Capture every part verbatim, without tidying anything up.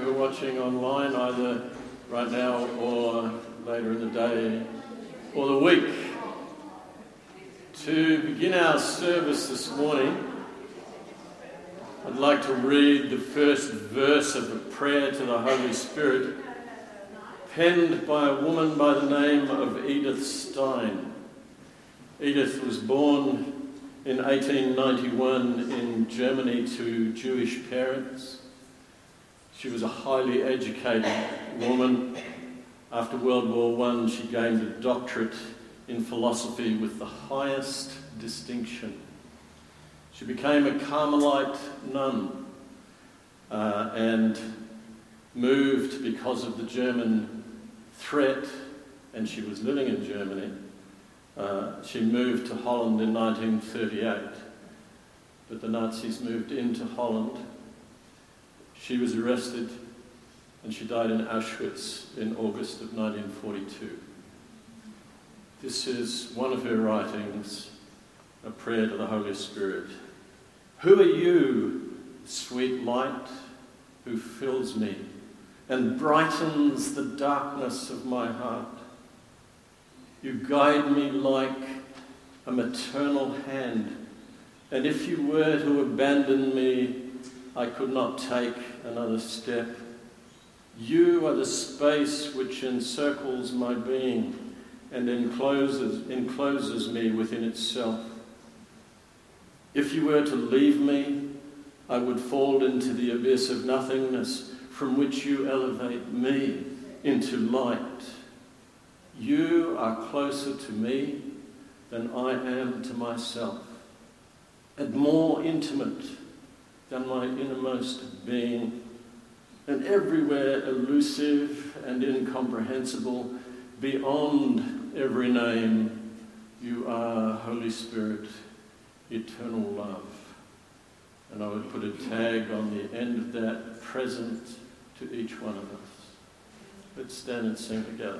who are watching online, either right now or later in the day or the week. To begin our service this morning, I'd like to read the first verse of a prayer to the Holy Spirit, penned by a woman by the name of Edith Stein. Edith was born in eighteen ninety-one in Germany to Jewish parents. She was a highly educated woman. After World War One, she gained a doctorate in philosophy with the highest distinction. She became a Carmelite nun uh, and moved because of the German threat, and she was living in Germany. Uh, she moved to Holland in nineteen thirty-eight, but the Nazis moved into Holland. She was arrested and she died in Auschwitz in August of nineteen forty-two. This is one of her writings, a prayer to the Holy Spirit. Who are you, sweet light, who fills me and brightens the darkness of my heart? You guide me like a maternal hand, and if you were to abandon me, I could not take another step. You are the space which encircles my being and encloses, encloses me within itself. If you were to leave me, I would fall into the abyss of nothingness from which you elevate me into light. You are closer to me than I am to myself, and more intimate than my innermost being, and everywhere elusive and incomprehensible, beyond every name. You are, Holy Spirit, eternal love. And I would put a tag on the end of that, present to each one of us. Let's stand and sing together.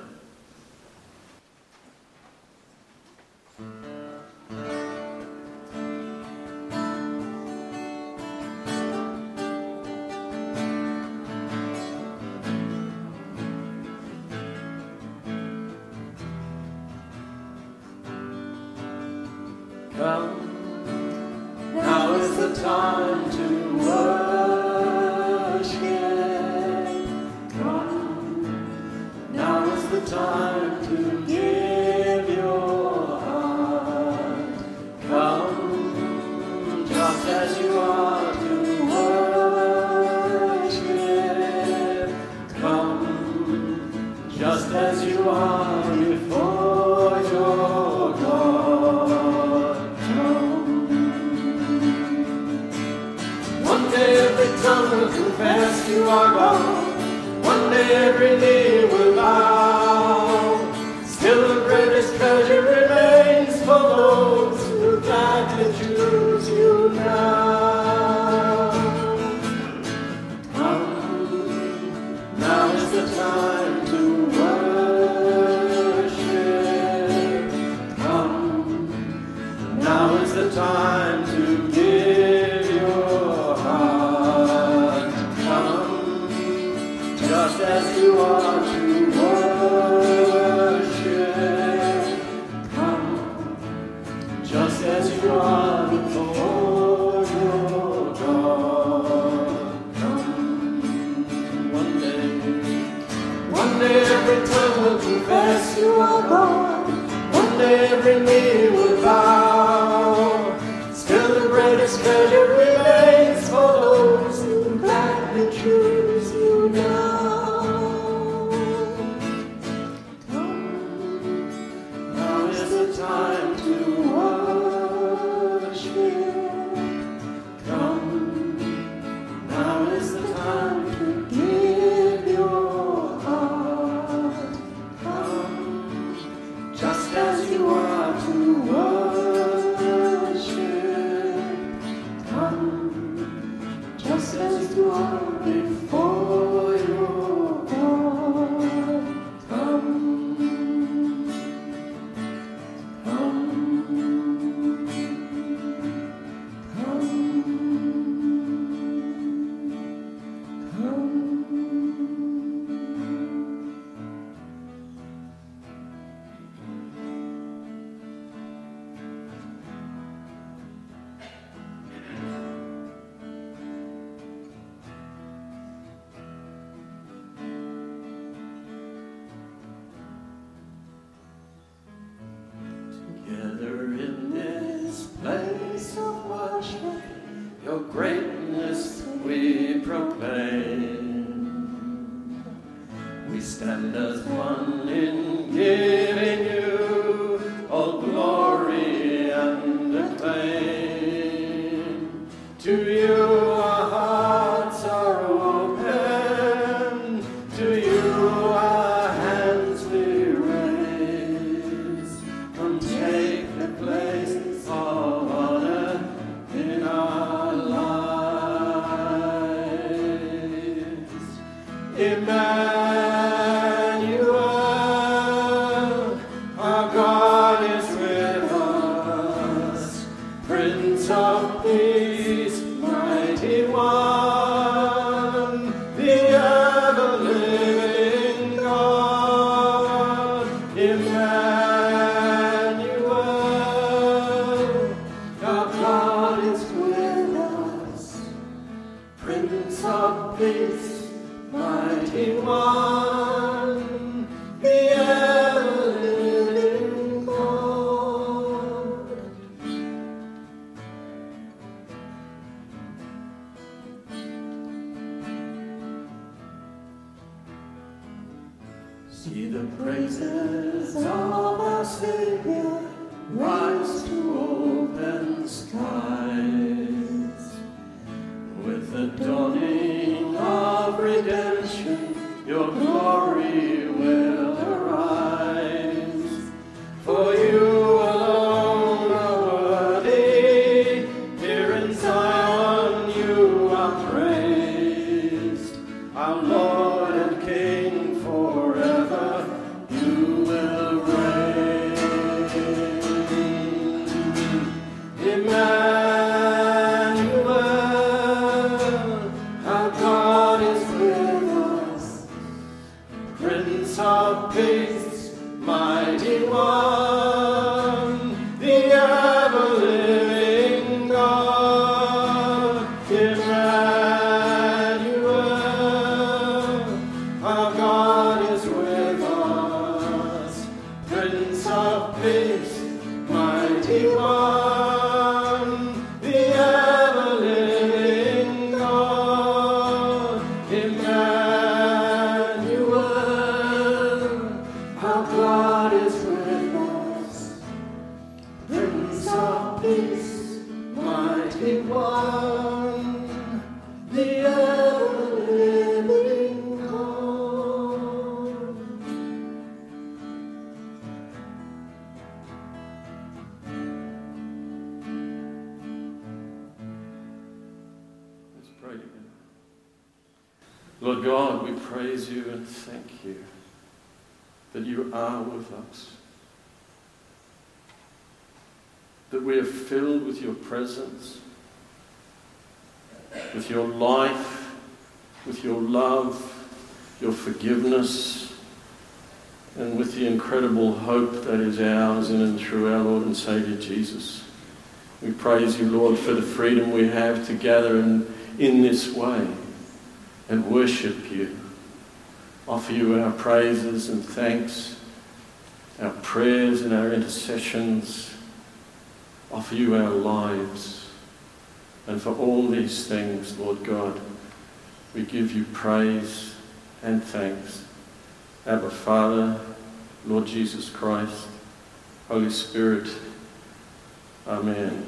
Come, now is the time to worship. Come, now is the time to give your heart. Come, just as you are to worship. Come, just as you are before your God. Every tongue will confess you are God. One day every knee will bow. Still the greatest treasure remains for those who gladly choose you now. Come, now is the time to worship. Come, now is the time to give your heart. Come, just as you are to worship. Come, just as you are before your God. Come, one day, one day every tongue will confess you are God. One day every knee will bow. Still the greatest treasure remains for those who gladly choose you now. Come, now is the time to worship. Come, now is the time to give your heart. Come, just as you are to worship. Come, just as you are before your God. Come, come, come, come. proclaim. We stand as one in giving you all glory and acclaim. To you our hearts are open, to you our hands we raise. Come take the place of honor in our lives. Emmanuel, our God is with us, Prince of Peace, mighty one, the ever-living God. Emmanuel, our God is with us, Prince of Peace, mighty one, the ever-living God. See the praises of our Savior rise to open skies. With the dawning of redemption, your glory will arise. For you alone are worthy, here in Zion you are praised. Our Lord and King forever, you will reign. Emmanuel, our God is with us, Prince of Peace, mighty one, the ever-living God. Emmanuel, our God is with us, Prince of Peace, mighty one, the ever-living God. Emmanuel, our God is with us, Prince of Peace, mighty one, the ever-living God. Let's pray together. Lord God, we praise you and thank you that you are with us, that we are filled with your presence, with your life, with your love, your forgiveness, and with the incredible hope that is ours in and through our Lord and Saviour Jesus. We praise you, Lord, for the freedom we have to gather in, in this way and worship you. Offer you our praises and thanks, our prayers and our intercessions. Offer you our lives. And for all these things, Lord God, we give you praise and thanks. Abba Father, Lord Jesus Christ, Holy Spirit, Amen.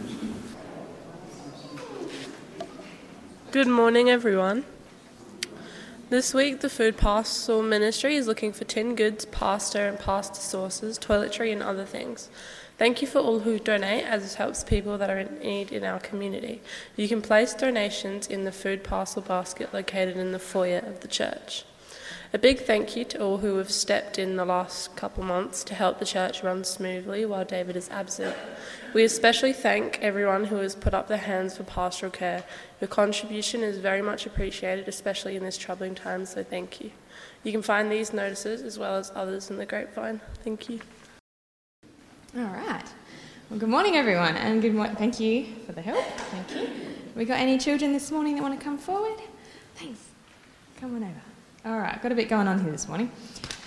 Good morning, everyone. This week, the Food Pastoral Ministry is looking for tin goods, pasta and pasta sauces, toiletry and other things. Thank you for all who donate, as this helps people that are in need in our community. You can place donations in the food parcel basket located in the foyer of the church. A big thank you to all who have stepped in the last couple months to help the church run smoothly while David is absent. We especially thank everyone who has put up their hands for pastoral care. Your contribution is very much appreciated, especially in this troubling time, so thank you. You can find these notices as well as others in the grapevine. Thank you. All right. Well, good morning, everyone, and good morning. Thank you for the help. Thank you. We got any children this morning that want to come forward? Thanks. Come on over. All right, got a bit going on here this morning.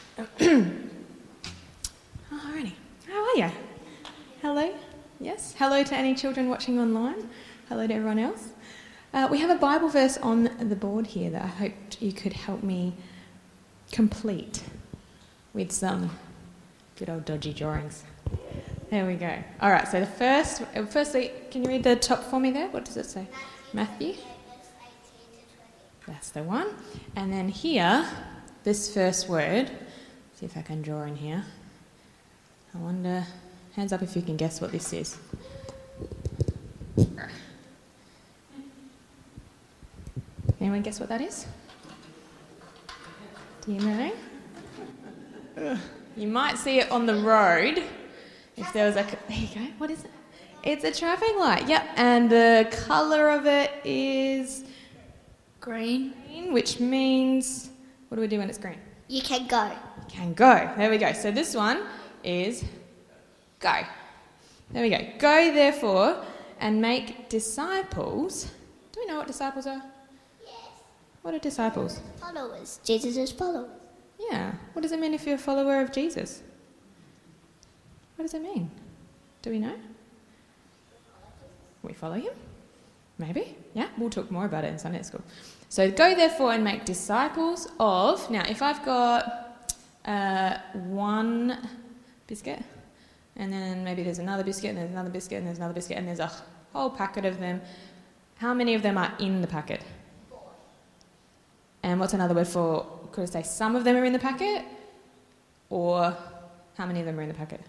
Alrighty. How are you? Hello? Yes? Hello to any children watching online. Hello to everyone else. Uh, we have a Bible verse on the board here that I hoped you could help me complete with some good old dodgy drawings. There we go. All right, so the first, firstly, can you read the top for me there? What does it say? Matthew? That's the one. And then here, this first word, see if I can draw in here. I wonder, hands up if you can guess what this is. Anyone guess what that is? Do you know? You might see it on the road. If there was a... There you go. What is it? It's a traffic light. Yep. And the colour of it is... Green. Green, which means... What do we do when it's green? You can go. You can go. There we go. So this one is go. There we go. Go, therefore, and make disciples. Do we know what disciples are? Yes. What are disciples? Followers. Jesus' followers. Yeah. What does it mean if you're a follower of Jesus? What does it mean? Do we know? We follow him? Maybe. Yeah, we'll talk more about it in Sunday school. So go therefore and make disciples of... Now, if I've got uh, one biscuit, and then maybe there's another biscuit, and there's another biscuit, and there's another biscuit, and there's a whole packet of them, how many of them are in the packet? And what's another word for... Could I say some of them are in the packet? Or how many of them are in the packet?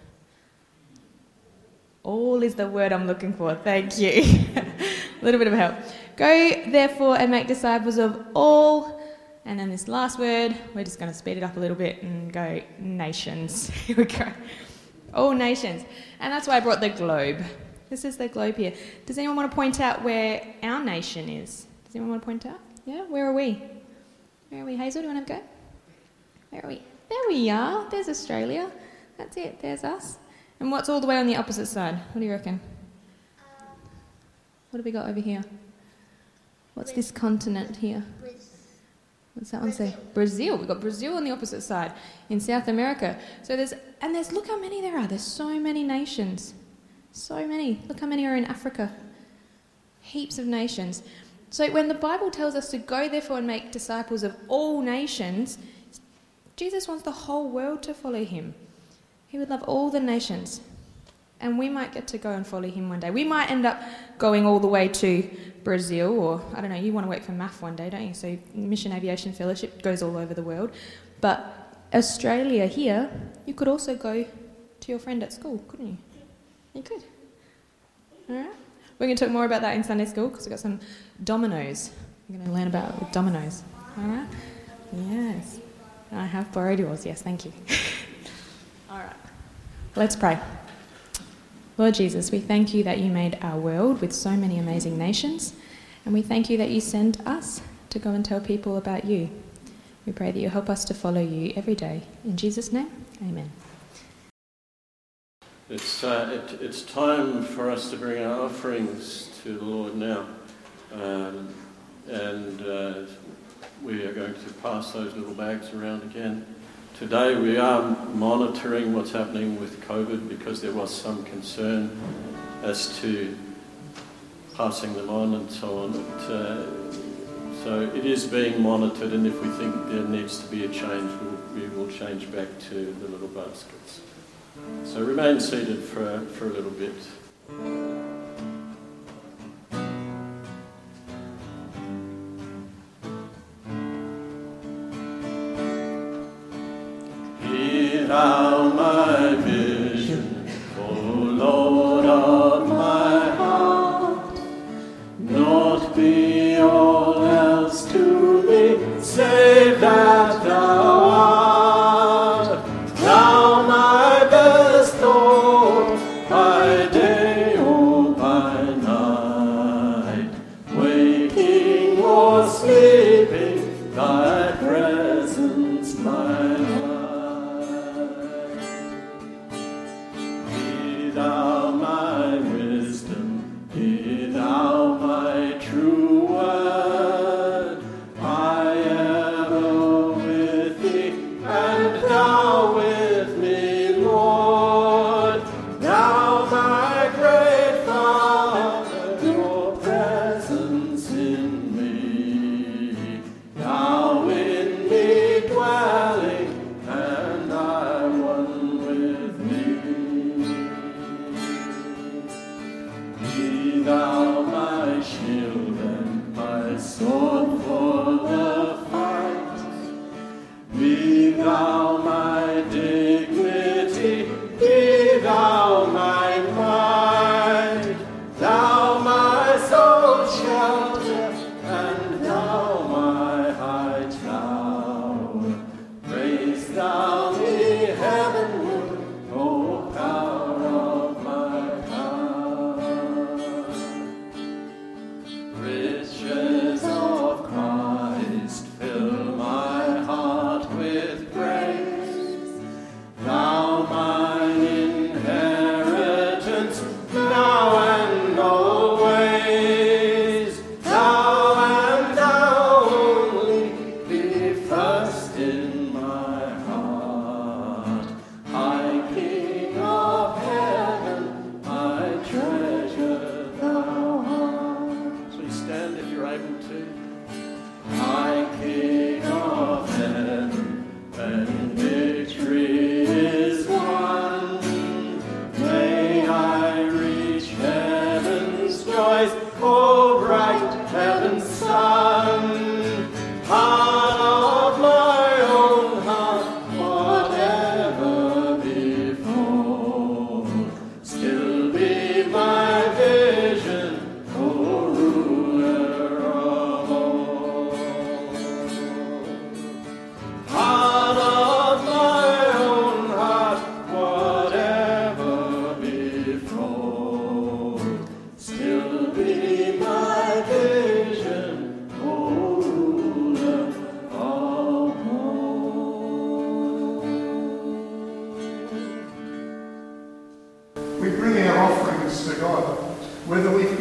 All is the word I'm looking for. Thank you. A little bit of help. Go, therefore, and make disciples of all. And then this last word, we're just going to speed it up a little bit and go nations. Here we go. All nations. And that's why I brought the globe. This is the globe here. Does anyone want to point out where our nation is? Does anyone want to point out? Yeah? Where are we? Where are we, Hazel? Do you want to have a go? Where are we? There we are. There's Australia. That's it. There's us. And what's all the way on the opposite side? What do you reckon? What have we got over here? What's this continent here? What's that one say? Brazil. We've got Brazil on the opposite side in South America. So there's, and there's, look how many there are. There's so many nations. So many. Look how many are in Africa. Heaps of nations. So when the Bible tells us to go therefore and make disciples of all nations, Jesus wants the whole world to follow him. He would love all the nations. And we might get to go and follow him one day. We might end up going all the way to Brazil, or, I don't know, you want to work for M A F one day, don't you? So Mission Aviation Fellowship goes all over the world. But Australia here, you could also go to your friend at school, couldn't you? You could. All right. We're going to talk more about that in Sunday school because we've got some dominoes. We're going to learn about dominoes. All right? Yes. I have borrowed yours. Yes, thank you. All right. Let's pray. Lord Jesus, we thank you that you made our world with so many amazing nations, and we thank you that you send us to go and tell people about you. We pray that you help us to follow you every day. In Jesus' name, amen. It's, uh, it, it's time for us to bring our offerings to the Lord now. Um, and uh, we are going to pass those little bags around again. Today we are monitoring what's happening with COVID because there was some concern as to passing them on and so on. But, uh, so it is being monitored, and if we think there needs to be a change, we'll, we will change back to the little baskets. So remain seated for, for a little bit. Hear thou my vision, O Lord of my heart. Not be all else to me, save that thou art. Thou my best Lord, by day or by night, waking or sleeping, thy presence my life.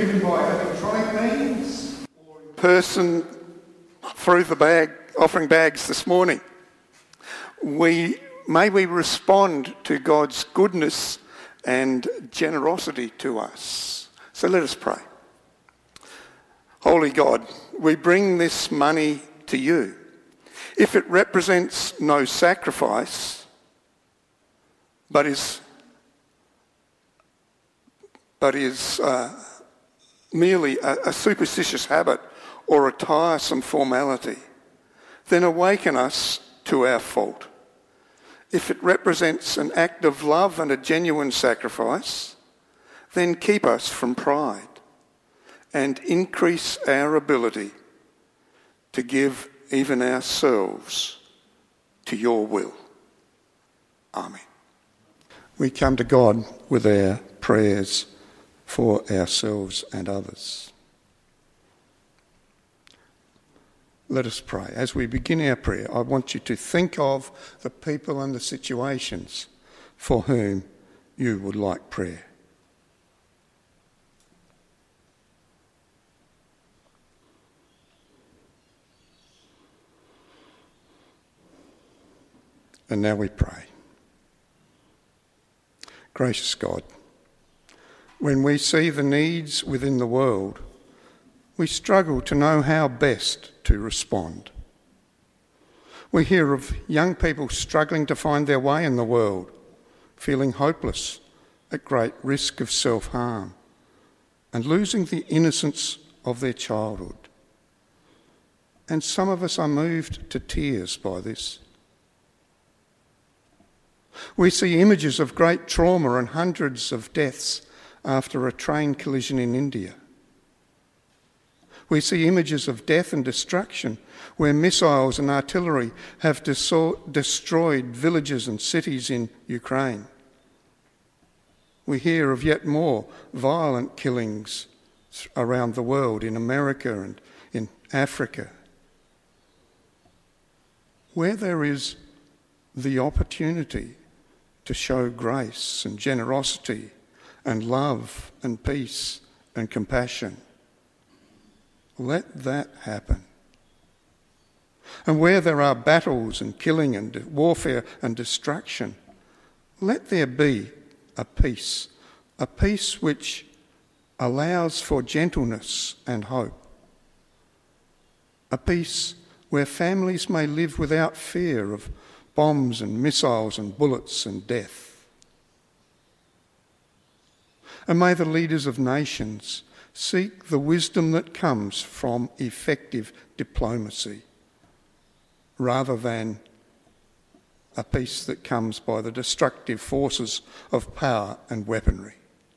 given by electronic means or in person through the bag, offering bags this morning. We, may we respond to God's goodness and generosity to us. So let us pray. Holy God, we bring this money to you. If it represents no sacrifice, but is, but is uh, merely a, a superstitious habit or a tiresome formality, then awaken us to our fault. If it represents an act of love and a genuine sacrifice, then keep us from pride and increase our ability to give even ourselves to your will. Amen. We come to God with our prayers for ourselves and others. Let us pray. As we begin our prayer, I want you to think of the people and the situations for whom you would like prayer. And now we pray. Gracious God, when we see the needs within the world, we struggle to know how best to respond. We hear of young people struggling to find their way in the world, feeling hopeless, at great risk of self-harm, and losing the innocence of their childhood. And some of us are moved to tears by this. We see images of great trauma and hundreds of deaths after a train collision in India. We see images of death and destruction where missiles and artillery have deso- destroyed villages and cities in Ukraine. We hear of yet more violent killings around the world, in America and in Africa. Where there is the opportunity to show grace and generosity and love and peace and compassion, let that happen. And where there are battles and killing and warfare and destruction, let there be a peace, a peace which allows for gentleness and hope, a peace where families may live without fear of bombs and missiles and bullets and death. And may the leaders of nations seek the wisdom that comes from effective diplomacy, rather than a peace that comes by the destructive forces of power and weaponry.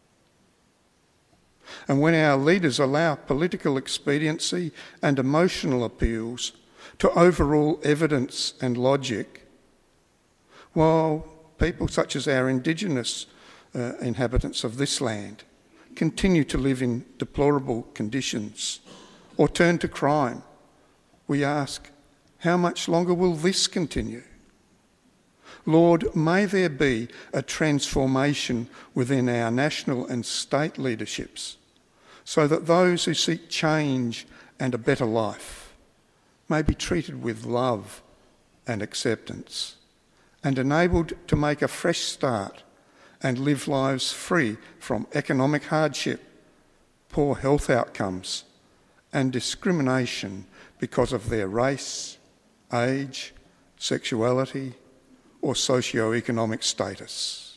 And when our leaders allow political expediency and emotional appeals to overrule evidence and logic, while people such as our Indigenous uh, inhabitants of this land continue to live in deplorable conditions or turn to crime, we ask, how much longer will this continue? Lord, may there be a transformation within our national and state leaderships so that those who seek change and a better life may be treated with love and acceptance and enabled to make a fresh start and live lives free from economic hardship, poor health outcomes, and discrimination because of their race, age, sexuality, or socio-economic status.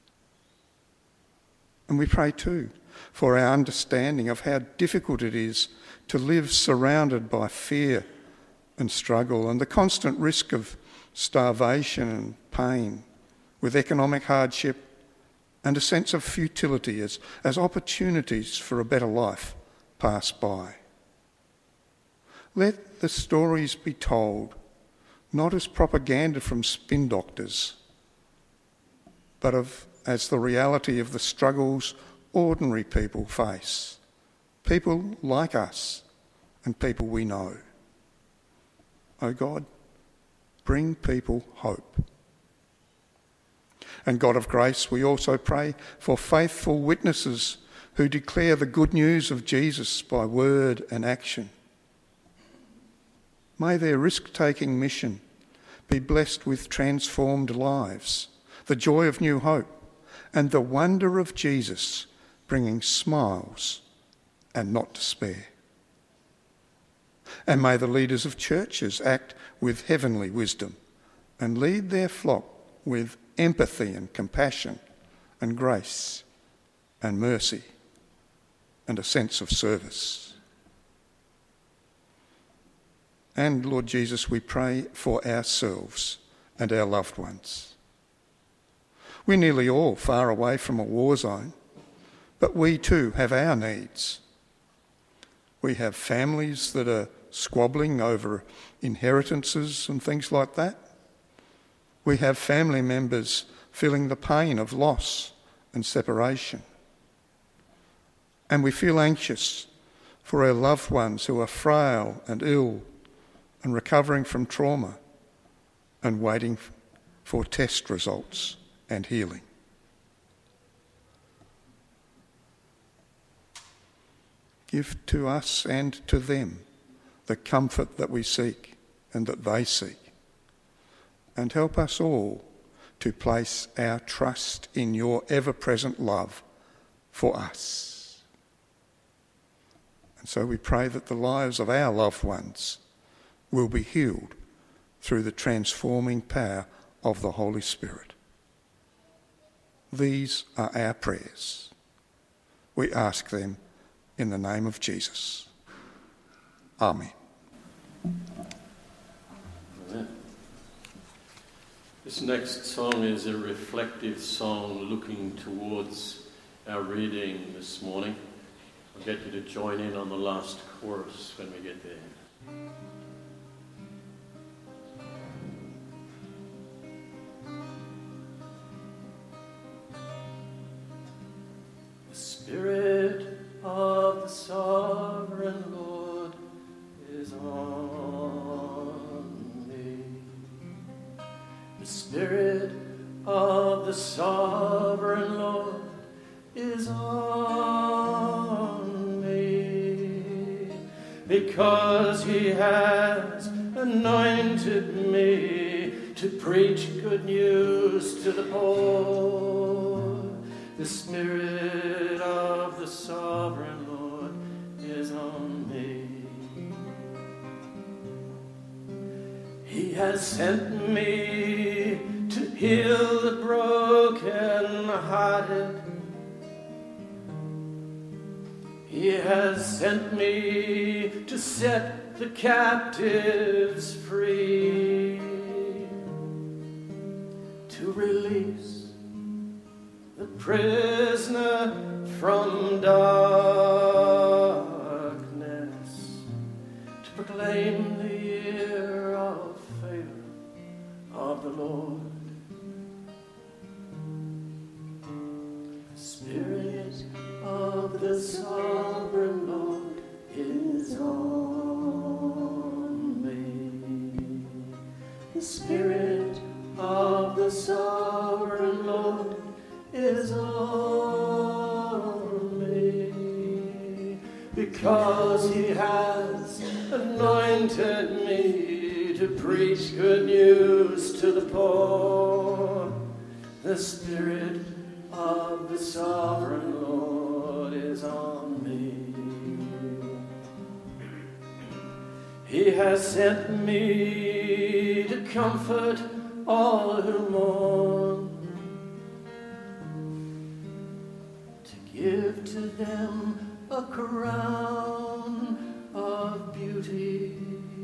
And we pray too for our understanding of how difficult it is to live surrounded by fear and struggle and the constant risk of starvation and pain, with economic hardship and a sense of futility as, as opportunities for a better life pass by. Let the stories be told not as propaganda from spin doctors, but of, as the reality of the struggles ordinary people face, people like us and people we know. Oh God, bring people hope. And God of grace, we also pray for faithful witnesses who declare the good news of Jesus by word and action. May their risk-taking mission be blessed with transformed lives, the joy of new hope, and the wonder of Jesus bringing smiles and not despair. And may the leaders of churches act with heavenly wisdom and lead their flock with empathy and compassion and grace and mercy and a sense of service. And Lord Jesus, we pray for ourselves and our loved ones. We're nearly all far away from a war zone, but we too have our needs. We have families that are squabbling over inheritances and things like that. We have family members feeling the pain of loss and separation. And we feel anxious for our loved ones who are frail and ill and recovering from trauma and waiting for test results and healing. Give to us and to them the comfort that we seek and that they seek. And help us all to place our trust in your ever-present love for us. And so we pray that the lives of our loved ones will be healed through the transforming power of the Holy Spirit. These are our prayers. We ask them in the name of Jesus. Amen. Amen. This next song is a reflective song looking towards our reading this morning. I'll get you to join in on the last chorus when we get there. The Spirit of the Sovereign Lord is on me. The Spirit of the Sovereign Lord is on me, because he has anointed me to preach good news to the poor. The Spirit of the Sovereign Lord is on me. He has sent me to heal the broken-hearted. He has sent me to set the captives free, to release the prisoner from darkness, to proclaim the year of favor of the Lord. The Spirit of the Sovereign Lord is on me. The Spirit of the Sovereign Lord is on me, because he has anointed me to preach good news to the poor. The Spirit of the Sovereign Lord is on me. He has sent me to comfort all who mourn, to give to them a crown of beauty.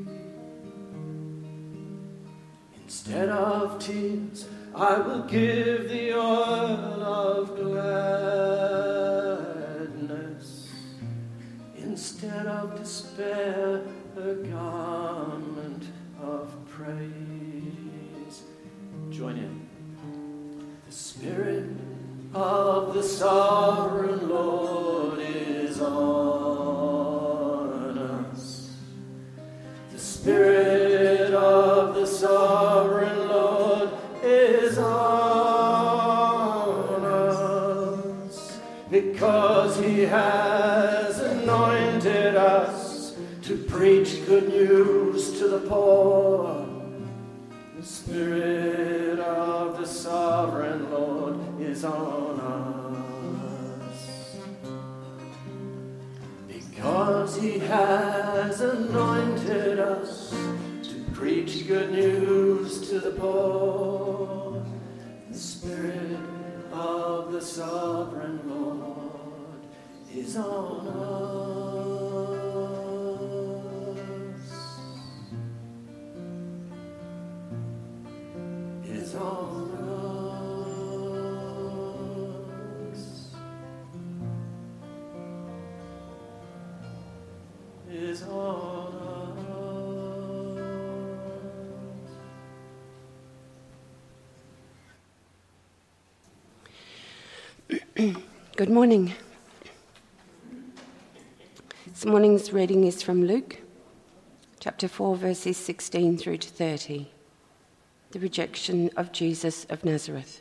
Instead of tears, I will give the oil of gladness. Instead of despair, a garment of praise. Join in. The Spirit of the Sovereign Lord is on us. The Spirit of the Sovereign Lord is on us, because he news to the poor. The Spirit of the Sovereign Lord is on us, because he has anointed us to preach good news to the poor. The Spirit of the Sovereign Lord is on us. Is on us. Is on us. Good morning. This morning's reading is from Luke, chapter four, verses sixteen through to thirty. The rejection of Jesus of Nazareth.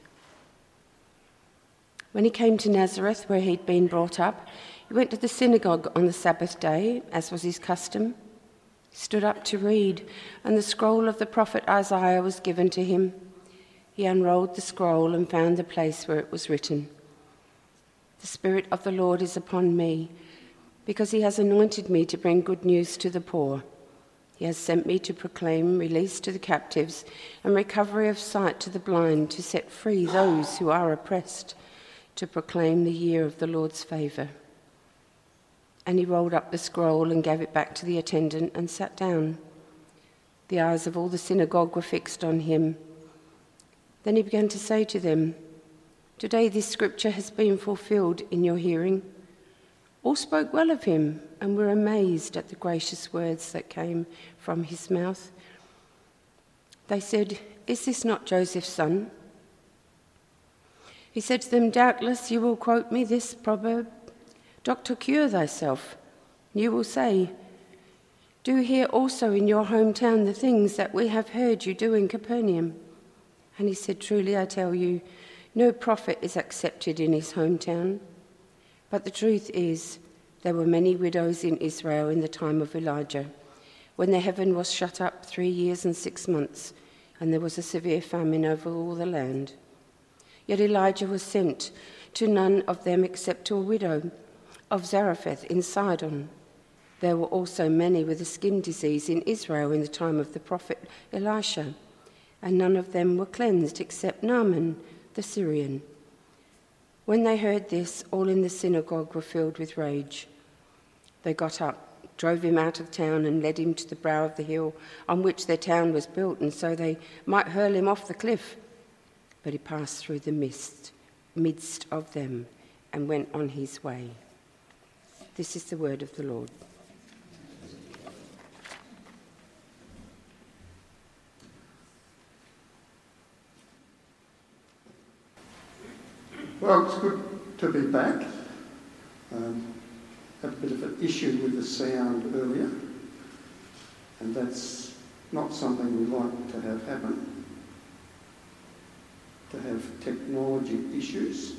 When he came to Nazareth, where he'd been brought up, he went to the synagogue on the Sabbath day, as was his custom. He stood up to read, and the scroll of the prophet Isaiah was given to him. He unrolled the scroll and found the place where it was written, "The Spirit of the Lord is upon me, because he has anointed me to bring good news to the poor. He has sent me to proclaim release to the captives and recovery of sight to the blind, to set free those who are oppressed, to proclaim the year of the Lord's favour." And he rolled up the scroll and gave it back to the attendant and sat down. The eyes of all the synagogue were fixed on him. Then he began to say to them, "Today this scripture has been fulfilled in your hearing." All spoke well of him and were amazed at the gracious words that came from his mouth. They said, "Is this not Joseph's son?" He said to them, "Doubtless you will quote me this proverb, 'Doctor, cure thyself.' You will say, 'Do here also in your hometown the things that we have heard you do in Capernaum.' And he said, 'Truly I tell you, no prophet is accepted in his hometown.' But the truth is, there were many widows in Israel in the time of Elijah, when the heaven was shut up three years and six months, and there was a severe famine over all the land. Yet Elijah was sent to none of them except to a widow of Zarephath in Sidon. There were also many with a skin disease in Israel in the time of the prophet Elisha, and none of them were cleansed except Naaman the Syrian." When they heard this, all in the synagogue were filled with rage. They got up, drove him out of town, and led him to the brow of the hill on which their town was built, and so they might hurl him off the cliff. But he passed through the midst, midst of them and went on his way. This is the word of the Lord. Well, it's good to be back. Um, had a bit of an issue with the sound earlier, and that's not something we like to have happen, to have technology issues.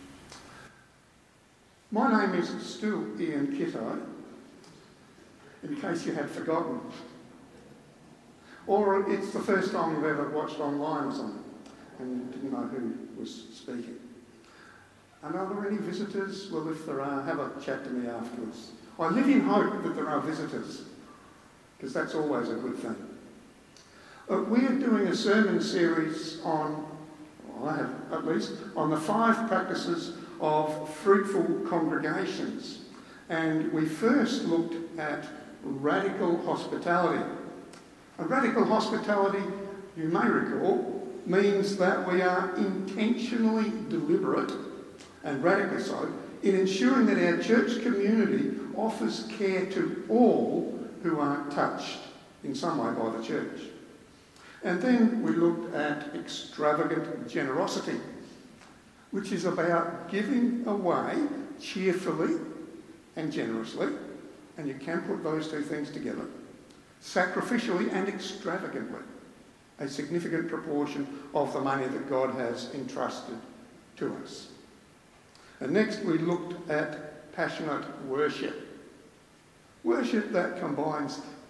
My name is still Ian Kitto, in case you had forgotten. Or it's the first time you've ever watched online or something and didn't know who was speaking. And are there any visitors? Well, if there are, have a chat to me afterwards. I live in hope that there are visitors, because that's always a good thing. Uh, we are doing a sermon series on, well, I have at least, on the five practices of fruitful congregations. And we first looked at radical hospitality. And radical hospitality, you may recall, means that we are intentionally deliberate, and radically so, in ensuring that our church community offers care to all who aren't touched in some way by the church. And then we looked at extravagant generosity, which is about giving away cheerfully and generously, and you can put those two things together, sacrificially and extravagantly, a significant proportion of the money that God has entrusted to us. And next we looked at passionate worship. Worship that combines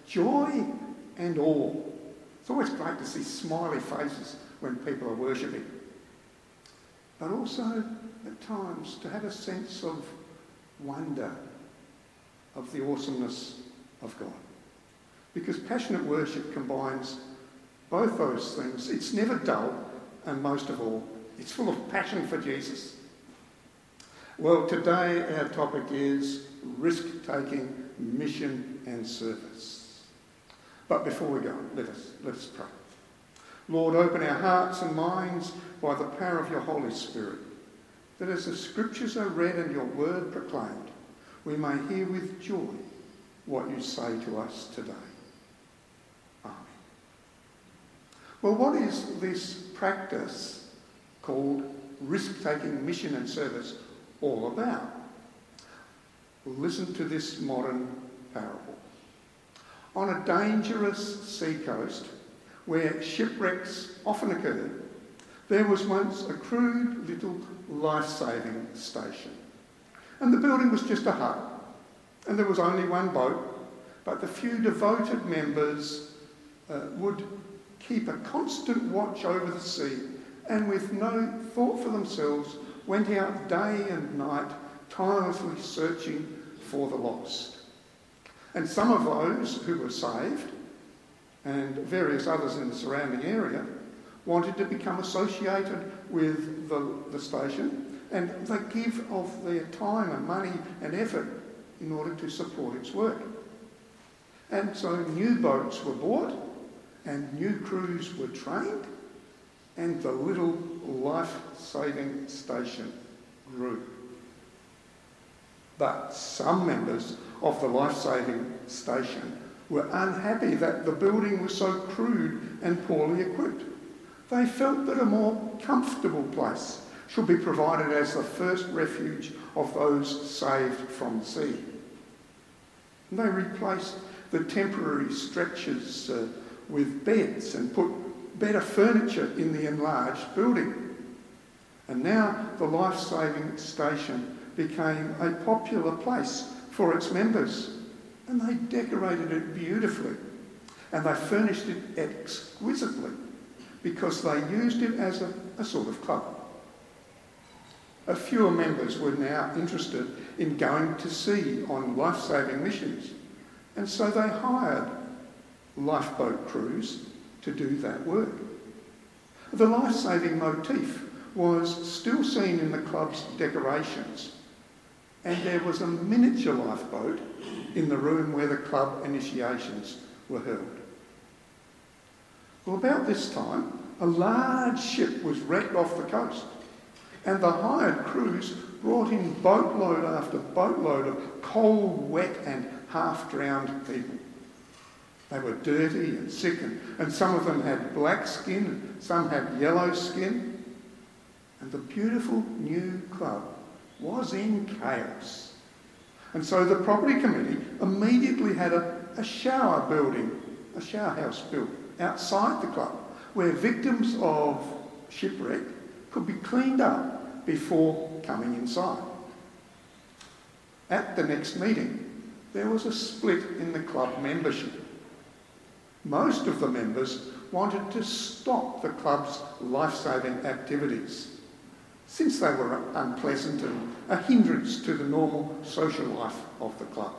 joy and awe. It's always great to see smiley faces when people are worshipping. But also, at times, to have a sense of wonder of the awesomeness of God. Because passionate worship combines both those things. It's never dull, and most of all, it's full of passion for Jesus. Well, today our topic is risk-taking, mission and service. But before we go, let us, let us pray. Lord, open our hearts and minds by the power of your Holy Spirit, that as the Scriptures are read and your word proclaimed, we may hear with joy what you say to us today. Amen. Well, what is this practice called risk-taking, mission and service all about? Listen to this modern parable. On a dangerous seacoast where shipwrecks often occurred, there was once a crude little life-saving station. And the building was just a hut, and there was only one boat, but the few devoted members uh, would keep a constant watch over the sea, and with no thought for themselves, went out day and night, tirelessly searching for the lost. And some of those who were saved, and various others in the surrounding area, wanted to become associated with the, the station, and they give of their time and money and effort in order to support its work. And so new boats were bought, and new crews were trained, and the little life-saving station grew. But some members of the life-saving station were unhappy that the building was so crude and poorly equipped. They felt that a more comfortable place should be provided as the first refuge of those saved from the sea. And they replaced the temporary stretchers uh, with beds and put better furniture in the enlarged building. And now the life-saving station became a popular place for its members, and they decorated it beautifully, and they furnished it exquisitely because they used it as a, a sort of club. A fewer members were now interested in going to sea on life-saving missions, and so they hired lifeboat crews to do that work. The life-saving motif was still seen in the club's decorations, and there was a miniature lifeboat in the room where the club initiations were held. Well, about this time, a large ship was wrecked off the coast, and the hired crews brought in boatload after boatload of cold, wet and half-drowned people. They were dirty and sick, and, and some of them had black skin, and some had yellow skin. And the beautiful new club was in chaos. And so the property committee immediately had a, a shower building, a shower house built outside the club, where victims of shipwreck could be cleaned up before coming inside. At the next meeting, there was a split in the club membership. Most of the members wanted to stop the club's life-saving activities, since they were unpleasant and a hindrance to the normal social life of the club.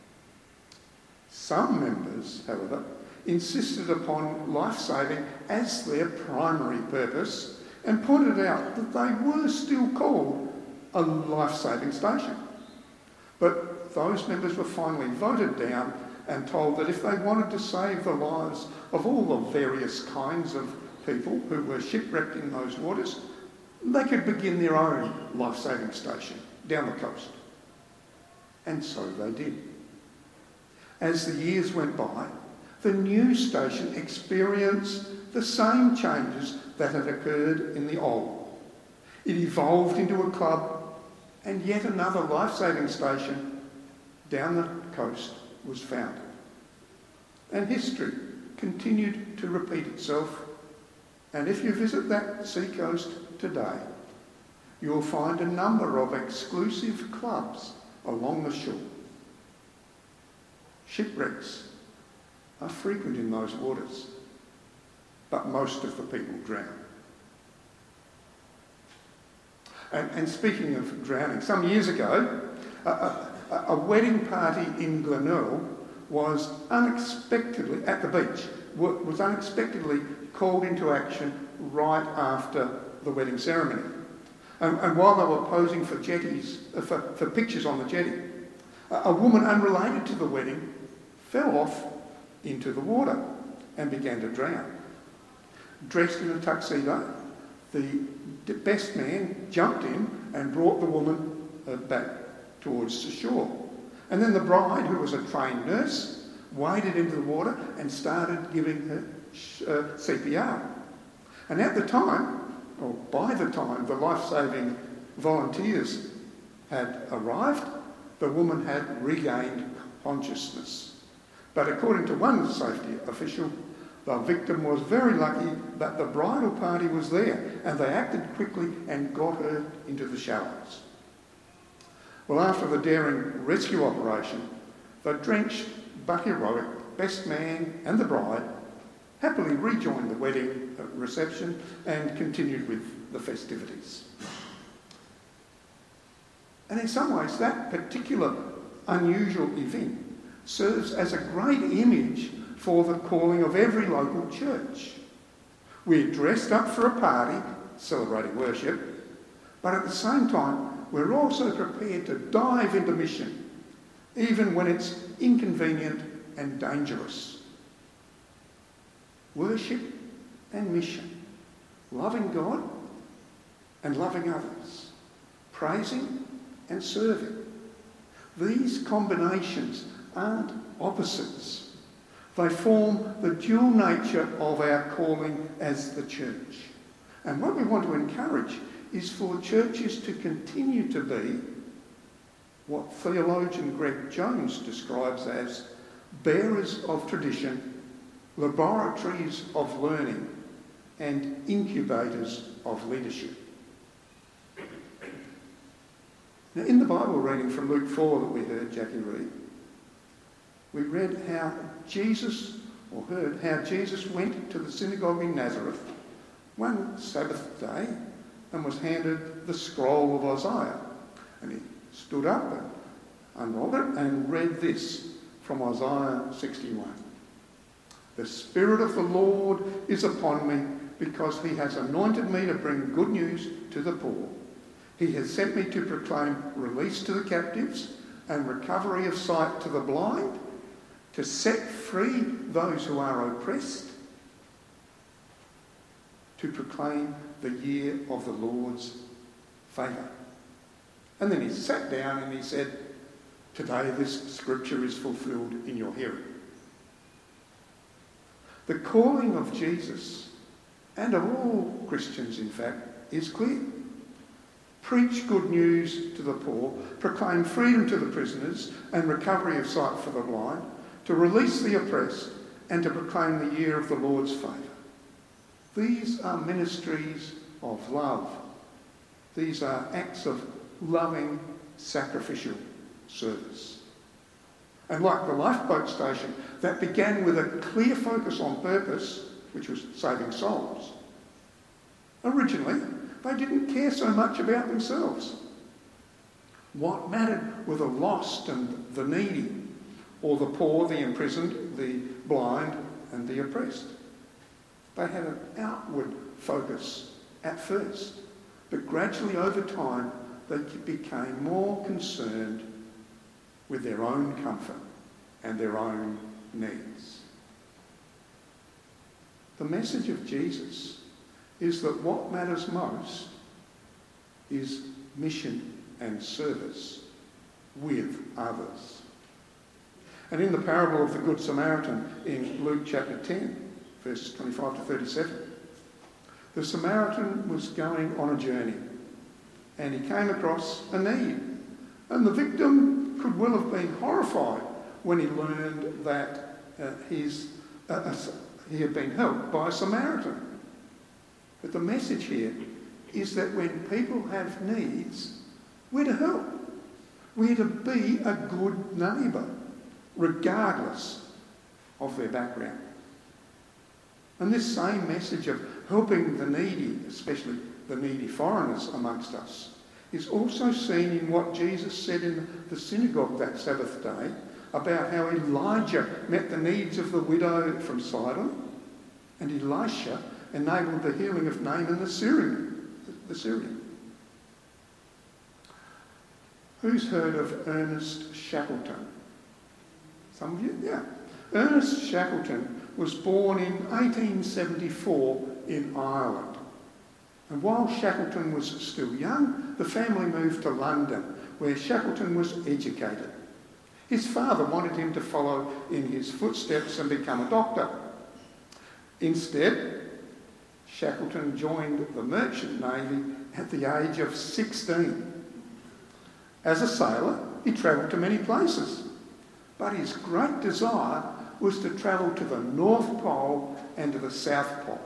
Some members, however, insisted upon life-saving as their primary purpose and pointed out that they were still called a life-saving station. But those members were finally voted down and told that if they wanted to save the lives of all the various kinds of people who were shipwrecked in those waters, they could begin their own life-saving station down the coast. And so they did. As the years went by, the new station experienced the same changes that had occurred in the old. It evolved into a club, and yet another life-saving station down the coast was founded. And history continued to repeat itself, and if you visit that seacoast today, you'll find a number of exclusive clubs along the shore. Shipwrecks are frequent in those waters, but most of the people drown. And, and speaking of drowning, some years ago, a, a, a wedding party in Glenelg was unexpectedly, at the beach, was unexpectedly called into action right after the wedding ceremony. And, and while they were posing for jetties, uh, for, for pictures on the jetty, a, a woman unrelated to the wedding fell off into the water and began to drown. Dressed in a tuxedo, the best man jumped in and brought the woman uh, back towards the shore. And then the bride, who was a trained nurse, waded into the water and started giving her uh, C P R. And at the time, or by the time the life-saving volunteers had arrived, the woman had regained consciousness. But according to one safety official, the victim was very lucky that the bridal party was there and they acted quickly and got her into the shallows. Well, after the daring rescue operation, the drenched but heroic best man and the bride happily rejoined the wedding reception and continued with the festivities. And in some ways, that particular unusual event serves as a great image for the calling of every local church. We're dressed up for a party, celebrating worship, but at the same time, we're also prepared to dive into mission, even when it's inconvenient and dangerous. Worship and mission, loving God and loving others, praising and serving. These combinations aren't opposites. They form the dual nature of our calling as the church. And what we want to encourage is for churches to continue to be what theologian Greg Jones describes as bearers of tradition, laboratories of learning, and incubators of leadership. Now, in the Bible reading from Luke four that we heard Jackie read, we read how Jesus, or heard how Jesus went to the synagogue in Nazareth one Sabbath day and was handed the scroll of Isaiah. And he stood up and unrolled it and read this from Isaiah sixty-one. The Spirit of the Lord is upon me because he has anointed me to bring good news to the poor. He has sent me to proclaim release to the captives and recovery of sight to the blind, to set free those who are oppressed, to proclaim the year of the Lord's favour. And then he sat down and he said, today this scripture is fulfilled in your hearing. The calling of Jesus, and of all Christians in fact, is clear. Preach good news to the poor, proclaim freedom to the prisoners and recovery of sight for the blind, to release the oppressed and to proclaim the year of the Lord's favour. These are ministries of love. These are acts of loving, sacrificial service. And like the lifeboat station that began with a clear focus on purpose, which was saving souls, originally they didn't care so much about themselves. What mattered were the lost and the needy, or the poor, the imprisoned, the blind and the oppressed. They had an outward focus at first, but gradually over time they became more concerned with their own comfort and their own needs. The message of Jesus is that what matters most is mission and service with others. And in the parable of the Good Samaritan in Luke chapter ten, verses twenty-five to thirty-seven, the Samaritan was going on a journey and he came across a need. And the victim could well have been horrified when he learned that uh, his, uh, uh, he had been helped by a Samaritan. But the message here is that when people have needs, we're to help. We're to be a good neighbour, regardless of their background. And this same message of helping the needy, especially the needy foreigners amongst us, is also seen in what Jesus said in the synagogue that Sabbath day about how Elijah met the needs of the widow from Sidon, and Elisha enabled the healing of Naaman the Syrian. The Syrian. Who's heard of Ernest Shackleton? Some of you? Yeah. Ernest Shackleton was born in eighteen seventy-four in Ireland. And while Shackleton was still young, the family moved to London, where Shackleton was educated. His father wanted him to follow in his footsteps and become a doctor. Instead, Shackleton joined the Merchant Navy at the age of sixteen. As a sailor, he travelled to many places, but his great desire was to travel to the North Pole and to the South Pole.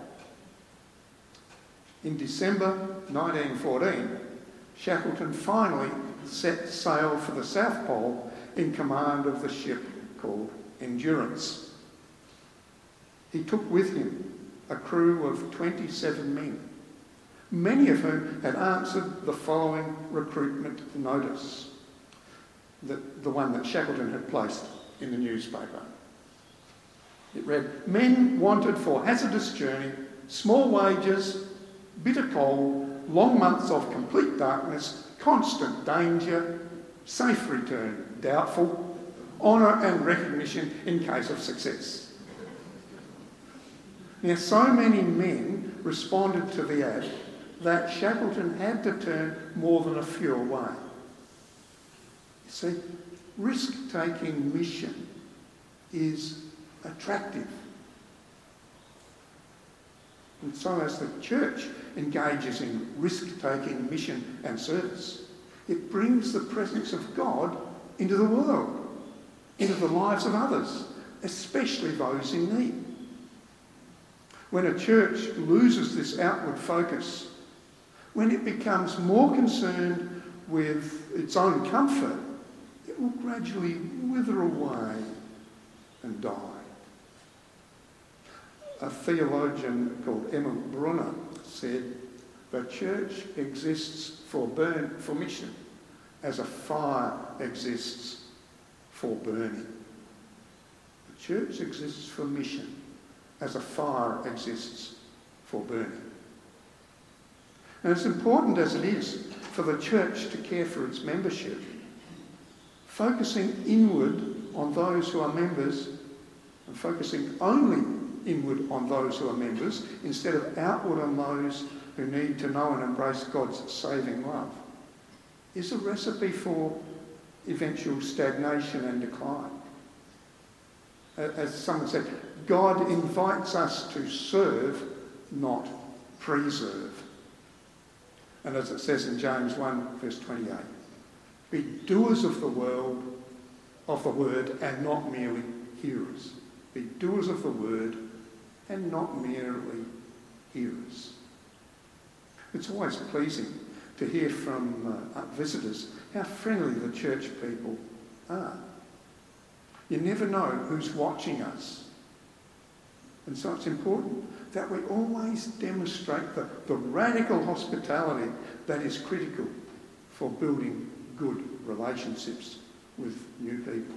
In December nineteen fourteen, Shackleton finally set sail for the South Pole in command of the ship called Endurance. He took with him a crew of twenty-seven men, many of whom had answered the following recruitment notice, the, the one that Shackleton had placed in the newspaper. It read, "Men wanted for hazardous journey, small wages, bitter cold, long months of complete darkness, constant danger, safe return, doubtful, honour and recognition in case of success." Now, so many men responded to the ad that Shackleton had to turn more than a few away. You see, risk-taking mission is attractive. And so as the church engages in risk-taking mission and service, it brings the presence of God into the world, into the lives of others, especially those in need. When a church loses this outward focus, when it becomes more concerned with its own comfort, it will gradually wither away and die. A theologian called Emil Brunner said, "The church exists for burn for mission, as a fire exists for burning." The church exists for mission, as a fire exists for burning. And as important as it is for the church to care for its membership, focusing inward on those who are members and focusing only inward on those who are members instead of outward on those who need to know and embrace God's saving love is a recipe for eventual stagnation and decline. As someone said, God invites us to serve, not preserve. And as it says in James one, verse twenty-eight, "Be doers of the world, of the word, and not merely hearers." Be doers of the word and not merely hearers. It's always pleasing to hear from uh, visitors how friendly the church people are. You never know who's watching us. And so it's important that we always demonstrate the, the radical hospitality that is critical for building good relationships with new people.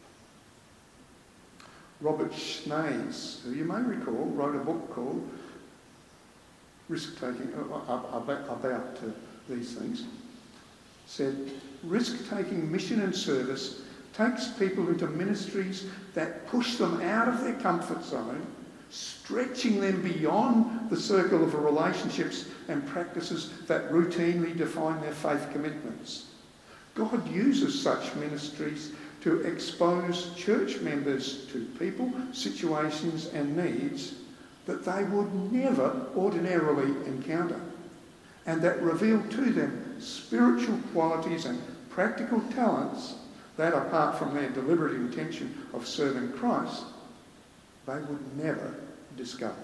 Robert Schnees, who you may recall, wrote a book called Risk-Taking, uh, about, about uh, these things, said, "Risk-taking mission and service takes people into ministries that push them out of their comfort zone, stretching them beyond the circle of relationships and practices that routinely define their faith commitments. God uses such ministries to expose church members to people, situations and needs that they would never ordinarily encounter, and that reveal to them spiritual qualities and practical talents that, apart from their deliberate intention of serving Christ, they would never discover."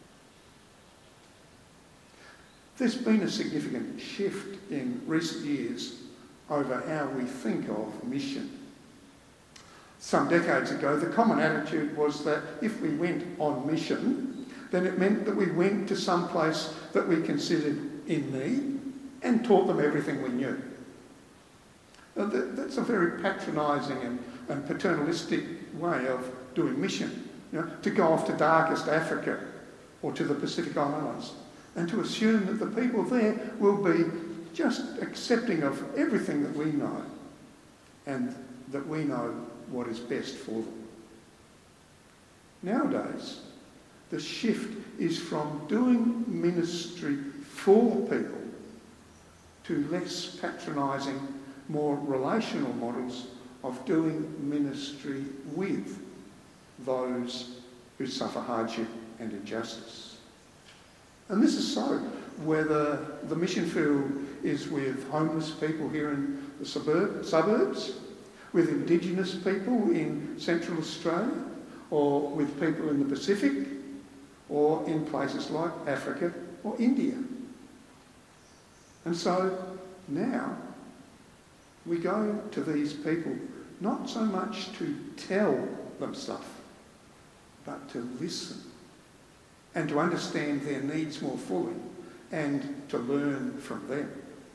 There's been a significant shift in recent years over how we think of mission. some decades ago, the common attitude was that if we went on mission, then it meant that we went to some place that we considered in need and taught them everything we knew. Now, that, that's a very patronising and, and paternalistic way of doing mission. You know, to go off to darkest Africa or to the Pacific Islands and to assume that the people there will be just accepting of everything that we know and that we know what is best for them. Nowadays, the shift is from doing ministry for people to less patronising, more relational models of doing ministry with those who suffer hardship and injustice. And this is so whether the mission field is with homeless people here in the suburb, suburbs, with Indigenous people in Central Australia, or with people in the Pacific, or in places like Africa or India. And so now we go to these people not so much to tell them stuff, but to listen and to understand their needs more fully and to learn from them.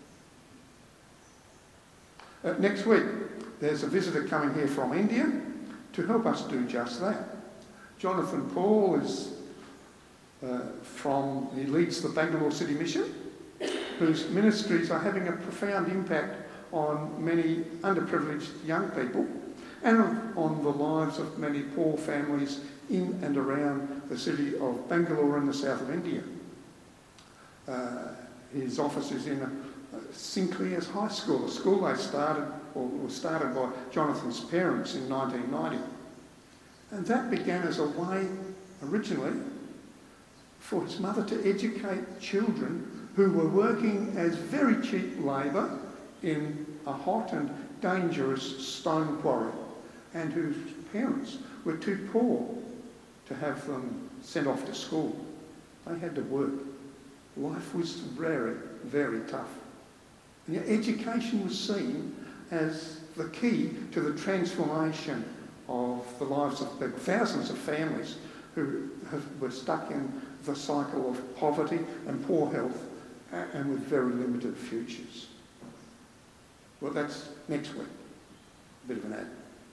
Uh, next week, there's a visitor coming here from India to help us do just that. Jonathan Paul is uh, from, he leads the Bangalore City Mission, whose ministries are having a profound impact on many underprivileged young people and on the lives of many poor families in and around the city of Bangalore in the south of India. Uh, his office is in a, a Sinclair's High School, a school they started, or was started by Jonathan's parents in nineteen ninety. And that began as a way, originally, for his mother to educate children who were working as very cheap labour in a hot and dangerous stone quarry, and whose parents were too poor to have them sent off to school. They had to work. Life was very, very tough. And yet education was seen as the key to the transformation of the lives of the thousands of families who have, were stuck in the cycle of poverty and poor health and with very limited futures. Well, that's next week. A bit of an ad.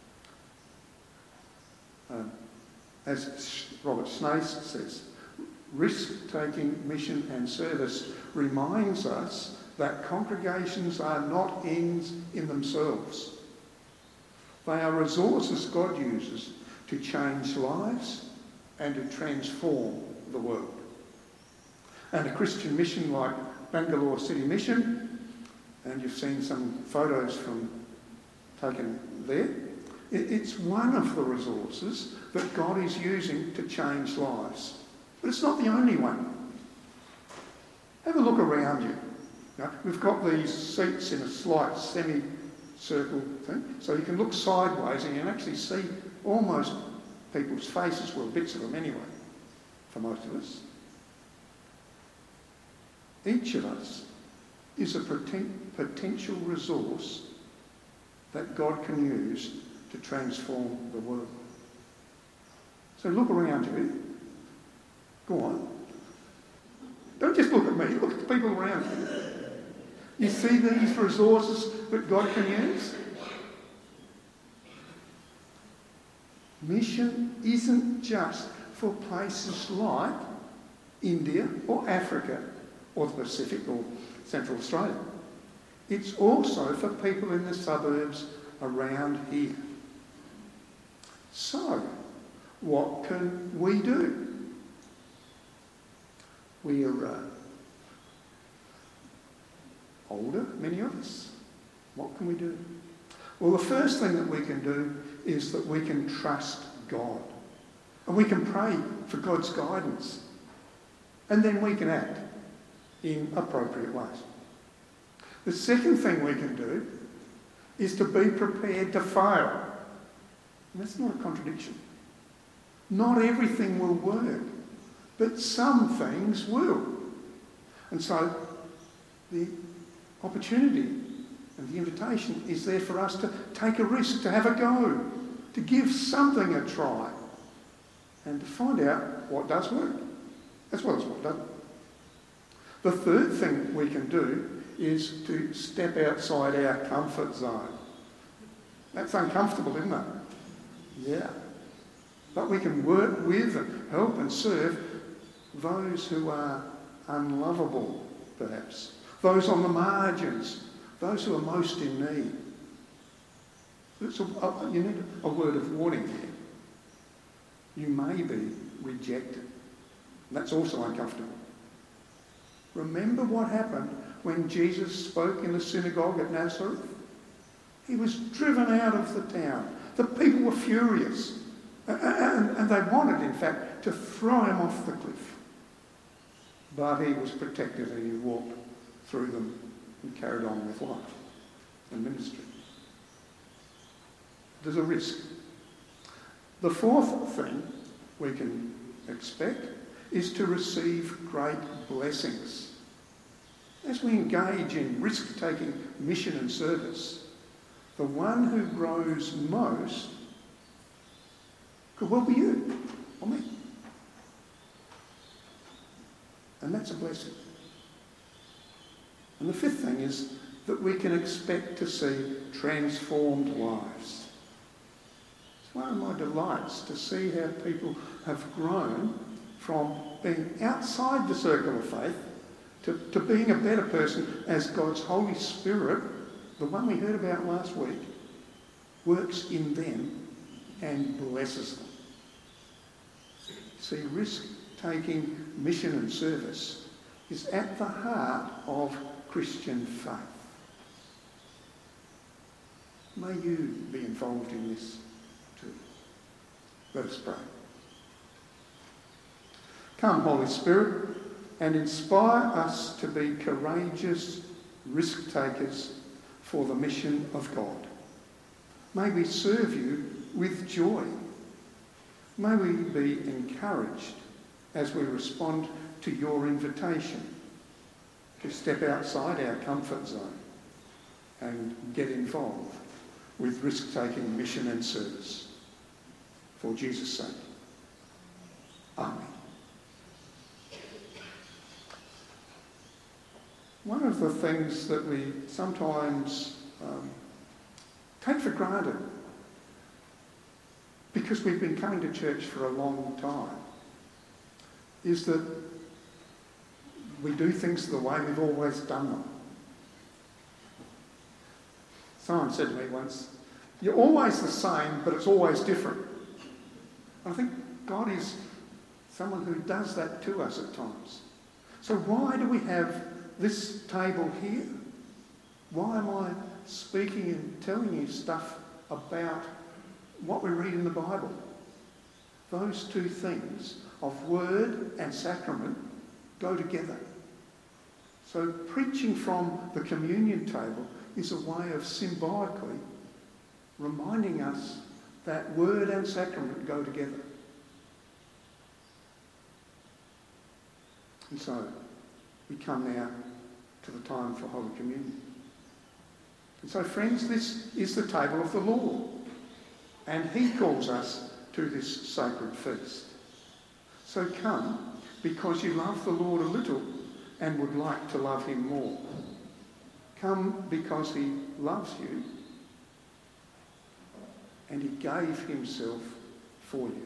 Um, as Robert Snaith says, risk-taking mission and service reminds us that congregations are not ends in themselves. They are resources God uses to change lives and to transform the world. And a Christian mission like Bangalore City Mission, and you've seen some photos from taken there, it's one of the resources that God is using to change lives. But it's not the only one. Have a look around you. You know, we've got these seats in a slight semi-circle thing, so you can look sideways and you can actually see almost people's faces, well, bits of them anyway, for most of us. Each of us is a potential resource that God can use to transform the world. So look around you. Go on. Don't just look at me, look at the people around you. You see these resources that God can use? Mission isn't just for places like India or Africa or the Pacific or Central Australia. It's also for people in the suburbs around here. So, what can we do? We are uh, older, many of us. What can we do? Well, the first thing that we can do is that we can trust God. And we can pray for God's guidance. And then we can act in appropriate ways. The second thing we can do is to be prepared to fail. And that's not a contradiction. Not everything will work, but some things will. And so the opportunity and the invitation is there for us to take a risk, to have a go, to give something a try and to find out what does work, as well as what doesn't. The third thing we can do is to step outside our comfort zone. That's uncomfortable, isn't it? Yeah. But we can work with and help and serve those who are unlovable, perhaps. Those on the margins. Those who are most in need. It's a, a, you need a word of warning here. You may be rejected. That's also uncomfortable. Remember what happened when Jesus spoke in the synagogue at Nazareth? He was driven out of the town. The people were furious. And, and they wanted, in fact, to throw him off the cliff. But he was protected and he walked through them and carried on with life and ministry. There's a risk. The fourth thing we can expect is to receive great blessings. As we engage in risk-taking mission and service, the one who grows most could well be you or me. And that's a blessing. And the fifth thing is that we can expect to see transformed lives. It's one of my delights to see how people have grown from being outside the circle of faith to, to being a better person as God's Holy Spirit, the one we heard about last week, works in them and blesses them. See, risk-taking mission and service is at the heart of Christian faith. May you be involved in this too. Let us pray. Come, Holy Spirit, and inspire us to be courageous risk-takers for the mission of God. May we serve you with joy. May we be encouraged as we respond to your invitation to step outside our comfort zone and get involved with risk-taking mission and service. For Jesus' sake. Amen. One of the things that we sometimes um, take for granted, because we've been coming to church for a long time, is that we do things the way we've always done them. Someone said to me once, you're always the same, but it's always different. I think God is someone who does that to us at times. So why do we have this table here? Why am I speaking and telling you stuff about what we read in the Bible? Those two things of word and sacrament go together. So preaching from the communion table is a way of symbolically reminding us that word and sacrament go together. And so we come now to the time for Holy Communion. And so, friends, this is the table of the Lord, and he calls us to this sacred feast. So come, because you love the Lord a little and would like to love him more. Come because he loves you and he gave himself for you.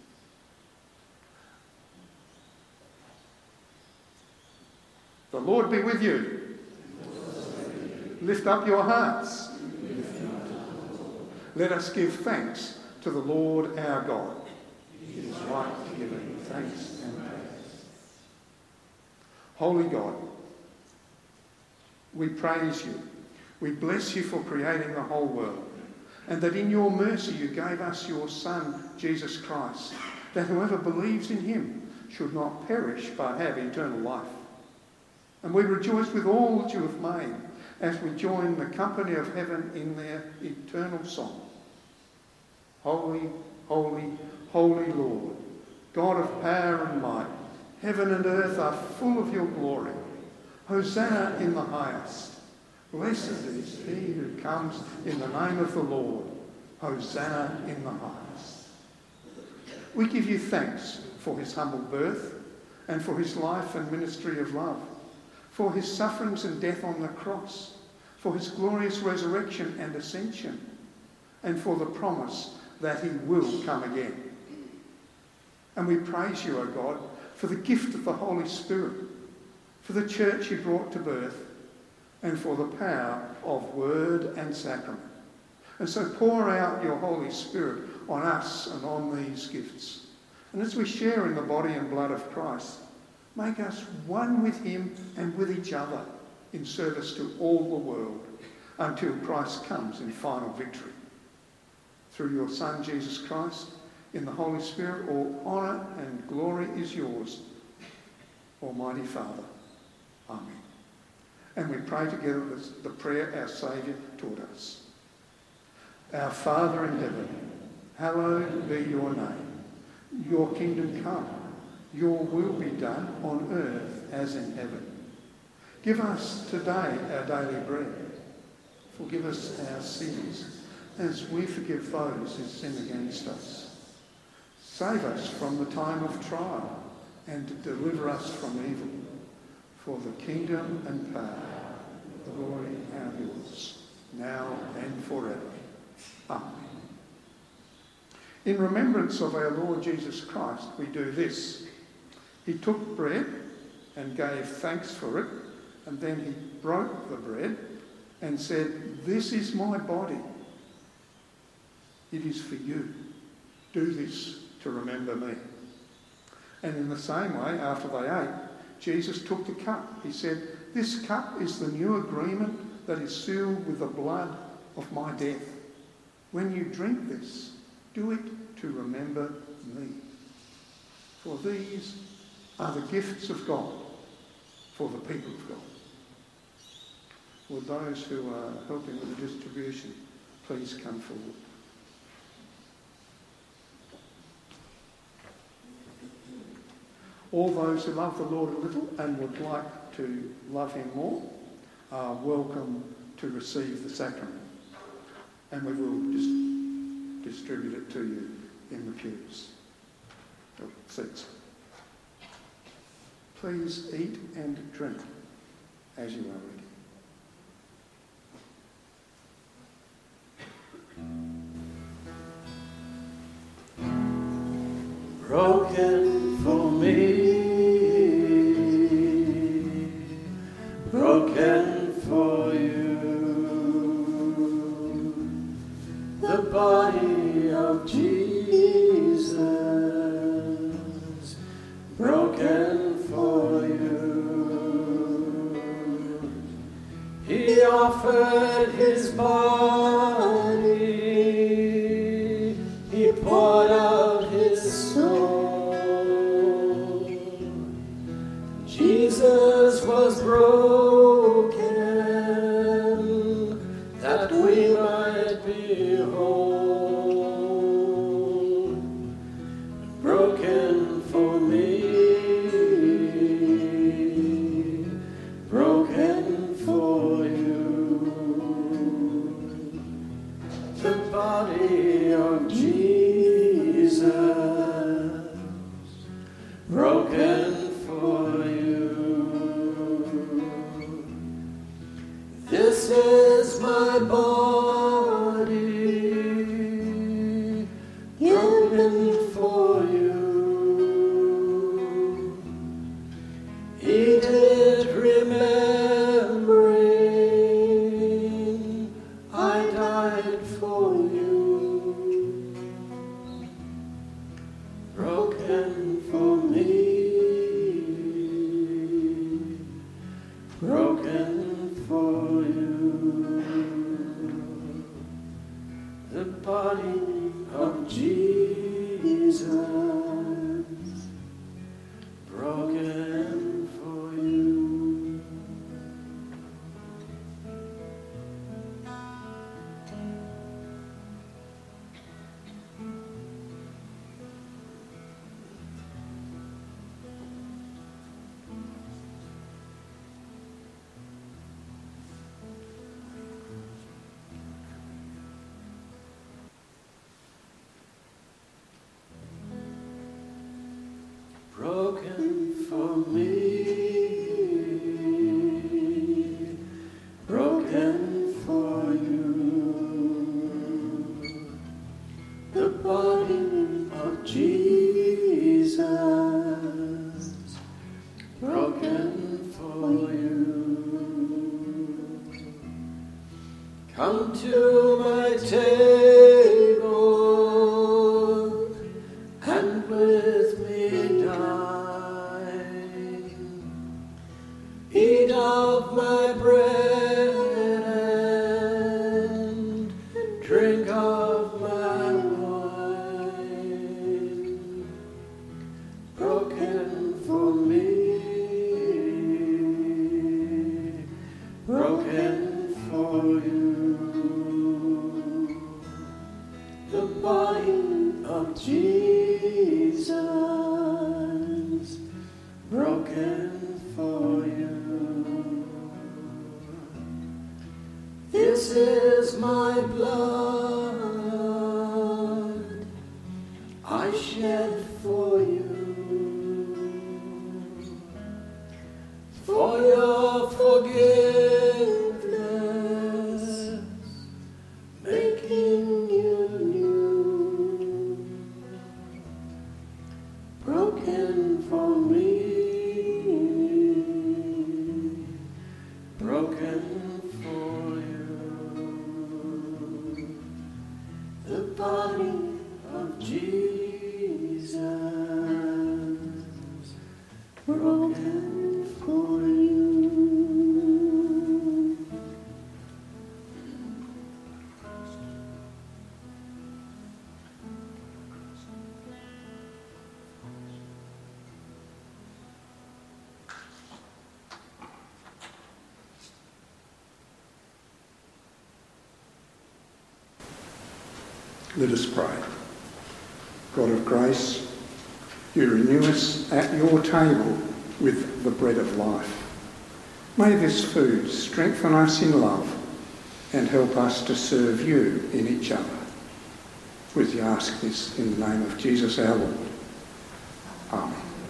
The Lord be with you. Lift up your hearts. Let us give thanks to the Lord our God. It is right to give him thanks and praise. Holy God, we praise you. We bless you for creating the whole world, and that in your mercy you gave us your Son, Jesus Christ, that whoever believes in him should not perish but have eternal life. And we rejoice with all that you have made as we join the company of heaven in their eternal song. Holy, holy, holy Lord, God of power and might, heaven and earth are full of your glory. Hosanna in the highest. Blessed is he who comes in the name of the Lord. Hosanna in the highest. We give you thanks for his humble birth and for his life and ministry of love, for his sufferings and death on the cross, for his glorious resurrection and ascension, and for the promise that he will come again. And we praise you, O God, for the gift of the Holy Spirit, for the church you brought to birth, and for the power of word and sacrament. And so pour out your Holy Spirit on us and on these gifts. And as we share in the body and blood of Christ, make us one with him and with each other in service to all the world until Christ comes in final victory. Through your Son, Jesus Christ, in the Holy Spirit, all honour and glory is yours, Almighty Father. Amen. And we pray together the prayer our Saviour taught us. Our Father in heaven, hallowed be your name. Your kingdom come, your will be done on earth as in heaven. Give us today our daily bread. Forgive us our sins, as we forgive those who sin against us. Save us from the time of trial, and deliver us from evil. For the kingdom and power, the glory are yours, now and forever. Amen. In remembrance of our Lord Jesus Christ, we do this. He took bread and gave thanks for it, and then he broke the bread and said, "This is my body. It is for you. Do this to remember me." And in the same way, after they ate, Jesus took the cup. He said, "This cup is the new agreement that is sealed with the blood of my death. When you drink this, do it to remember me." For these are the gifts of God for the people of God. Would those who are helping with the distribution please come forward? All those who love the Lord a little and would like to love him more are welcome to receive the sacrament. And we will just distribute it to you in the pews, or seats. Please eat and drink as you are ready. Broken for me, broken for you, the body of Jesus, broken for you. He offered his body, he poured out his soul. Jesus was broken that we might be whole. Broken for me, broken for you, the body of Jesus, broken for you. This is my body, broken for you. Eat it remembering I died for you. Broken for me, broken for you, the body of Jesus, broken for you. for you. Come to my table and with me dine. Eat of my bread and drink of my wine, broken for me, broken for you. The body of Jesus, broken for you. This is my blood I shed for you, for your forgiveness, making you new, broken for me, broken for you. The body of Jesus, broken for you. Let us pray. God of grace, you renew us at your table with the bread of life. May this food strengthen us in love and help us to serve you in each other. We ask this in the name of Jesus our Lord. Amen.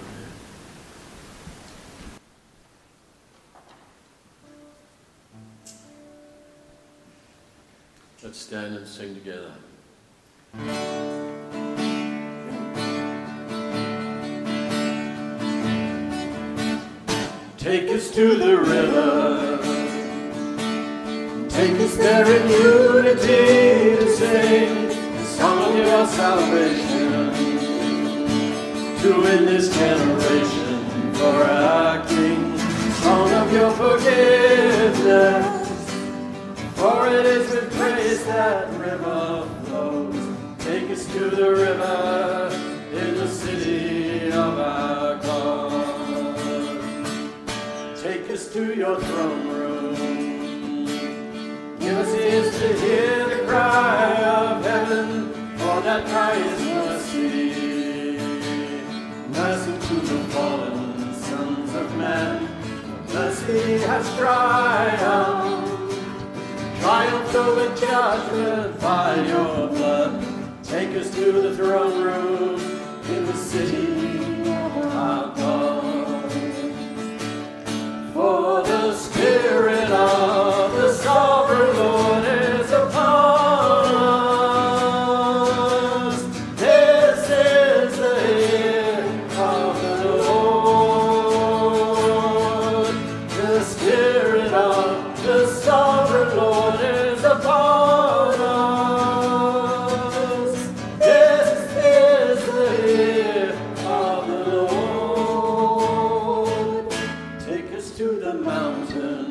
Let's stand and sing together. Take us to the river, take us there in unity to sing the song of your salvation, to win this generation for our King, song of your forgiveness, for it is with praise that river flows. Take us to the river in the city of our God. Take us to your throne room. Give us ears to hear the cry of heaven, for that cry is mercy. Mercy to the fallen sons of man. Mercy has triumphed. Triumph over judgment by your blood. Take us to the throne room in the city of our God. For the Spirit of the Sovereign Lord is upon us. This is the year of the Lord. The Spirit of the Sovereign Lord is upon us. This is the year of the Lord. Take us to the mountain.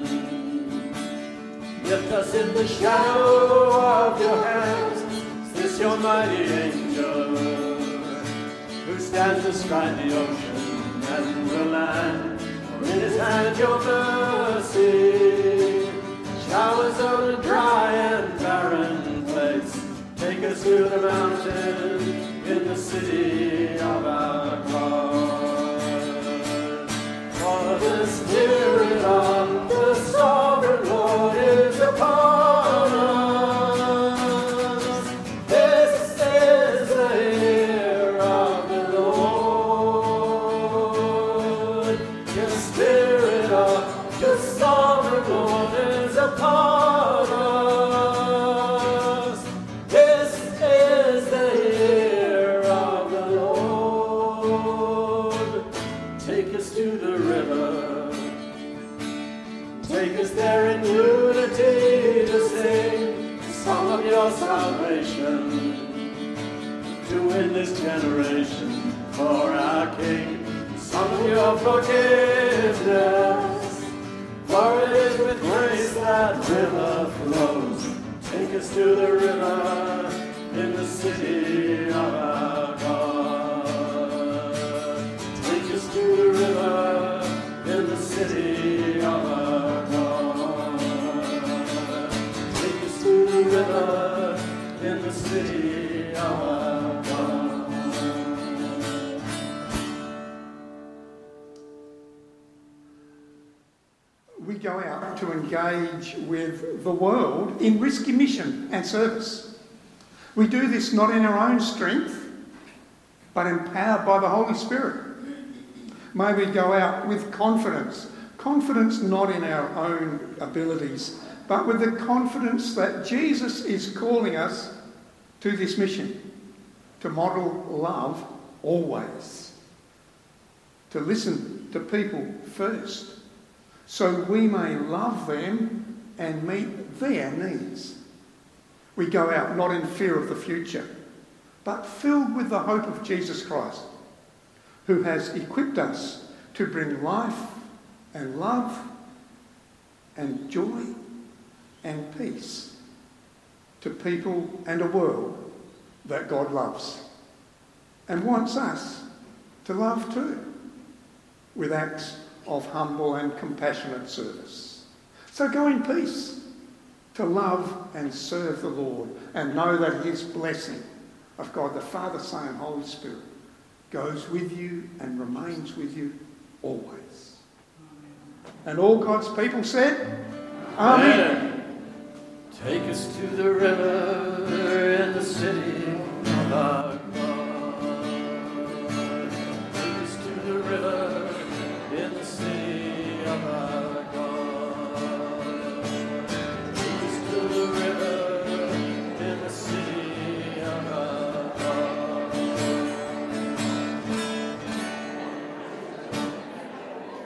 Lift us in the shadow of your hands. Is this your mighty angel who stands astride the ocean and the land? For in his hand your mercy showers over a dry and barren place. Take us to the mountain in the city of our God. For the Spirit of the Sovereign Lord is upon us. This is the year of the Lord. The Spirit of the Sovereign Lord is upon us. This is the year of the Lord. Take us to the river Take us there in unity to sing the song of your salvation, to win this generation for our King. The song of your forgiveness, for it is with grace that river flows. Take us to the river in the city of our God. Take us to the river in the city of our God. Take us to the river in the city of our God. We go out to engage with the world in risky mission and service. We do this not in our own strength, but empowered by the Holy Spirit. May we go out with confidence. Confidence not in our own abilities, but with the confidence that Jesus is calling us to this mission, to model love always, to listen to people first, so we may love them and meet their needs. We go out not in fear of the future, but filled with the hope of Jesus Christ, who has equipped us to bring life and love and joy and peace to people and a world that God loves and wants us to love too, with acts of humble and compassionate service. So go in peace to love and serve the Lord, and know that his blessing of God the Father, Son and Holy Spirit goes with you and remains with you always. And all God's people said, Amen. Amen. Take us to the river